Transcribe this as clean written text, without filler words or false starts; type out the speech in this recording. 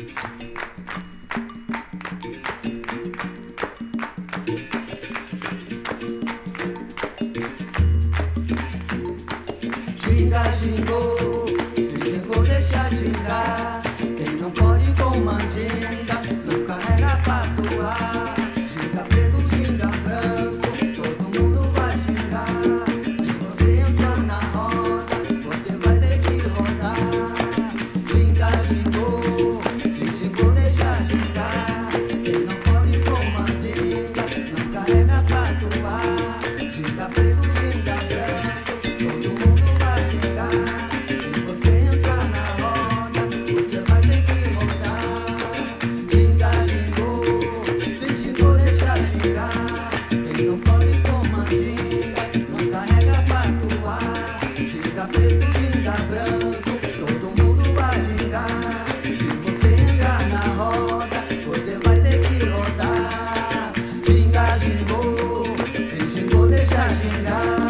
Ginga, gingou, se gingou deixa gingar. Quem não pode com mandinga, não carrega patuá. Ginga preto, ginga branco, todo mundo vai gingar. Se você entrar na roda, você vai ter que rodar. Ginga, gingou, se gingou deixa gingar. Quem não pode com mandinga, não carrega patuá. Ginga preto, ginga branco, todo mundo vai gingar. Se você entrar na roda, você vai ter que rodar. Ginga, gingou, se gingou deixa gingar. Quem não pode com mandinga, não carrega patuá. Ginga preto, ginga branco, todo mundo vai gingar. Se você entrar na roda, você vai ter que rodar. Ginga, gingou, se gingou deixa gingar.